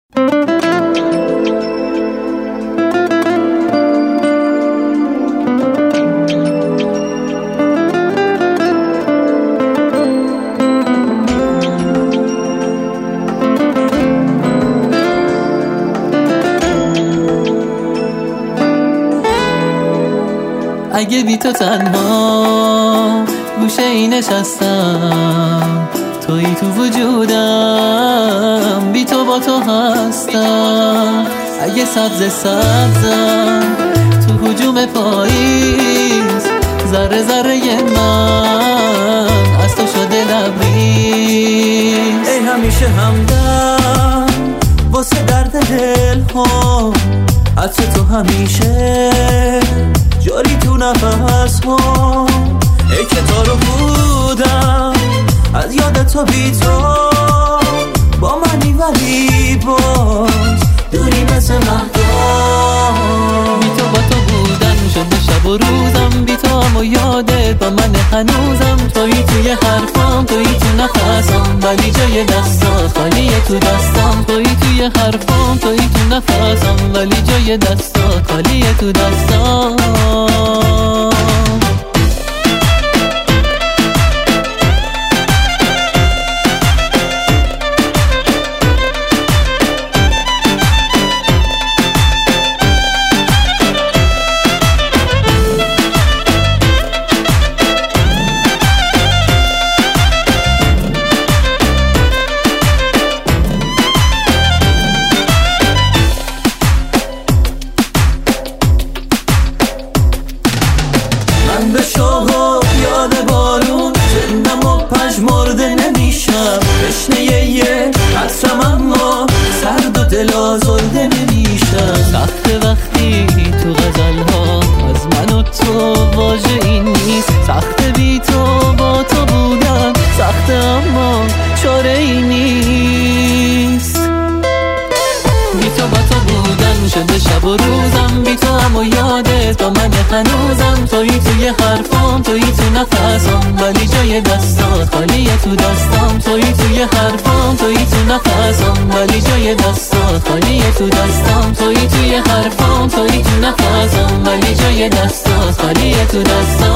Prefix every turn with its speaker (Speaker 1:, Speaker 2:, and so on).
Speaker 1: اگه بی تو تنها گوشه ای نشستم، تویی تو وجودم، بی تو با تو هستم. اگه سبزم تو هجوم پاییز، ذره ذره من از تو شده لبریز.
Speaker 2: ای همیشه همدم واسه درد دل ها، حتی تو همیشه جاری تو نفس ها. ای که تا رو بودم از یاد تو بی تو، با منی ولی باز دوری مثل مهدام.
Speaker 1: بی تو با تو بودن شده شب و روزم، بی تو هم و یادت با من هنوزم. تویی توی حرفام، تویی تو نفسم، ولی جای دستات خالیه تو دستم. تویی توی حرفام، تویی تو نفسم، ولی جای دستات خالیه تو دستم.
Speaker 2: من به شوق یاد بارون جنم و پژمرده نمیشم، تشنه یه قطرم اما سرد و دل آزرده نمیشم.
Speaker 1: سخت وقتی تو غزل‌ها از من و تو واژه این نیست، سخت بی تو با تو بودن، سخت اما چاره ای نیست. بی تو با تو بودن شده شب و روزم، بی تو هم و یادت با من هنوزم. تویی توی حرفام، تویی تو نفسم، ولی جای دستات خالیه تو دستم. تویی توی حرفام، تویی تو نفسم، ولی جای دستات خالیه تو دستم. تویی توی حرفام، تویی تو نفسم، ولی جای دستات خالیه تو دستم.